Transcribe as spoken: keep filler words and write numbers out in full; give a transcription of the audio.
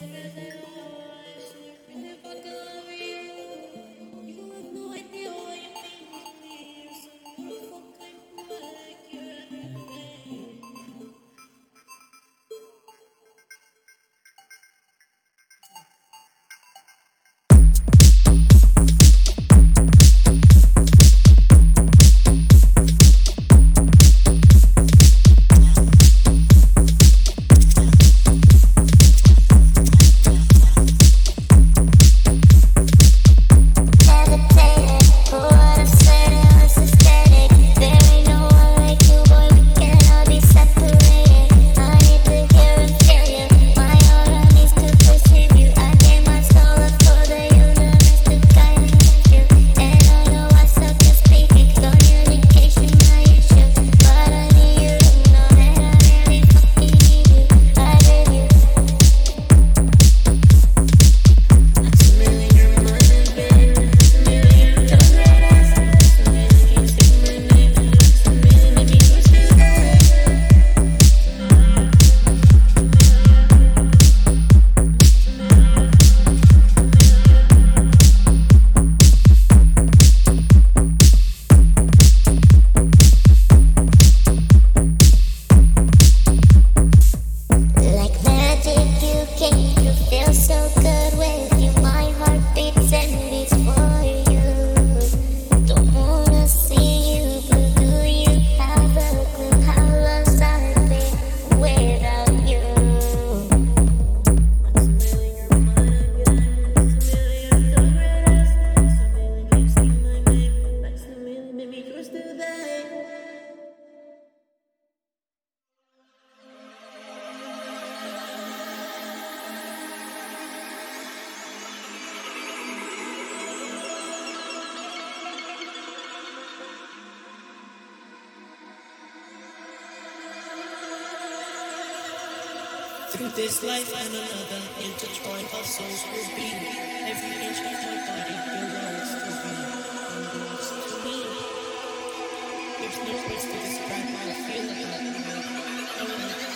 Through this life and another, intertwined our souls will be. Every inch of my body belongs to me, belongs to me. There's no place to describe how I feel about you. I wanna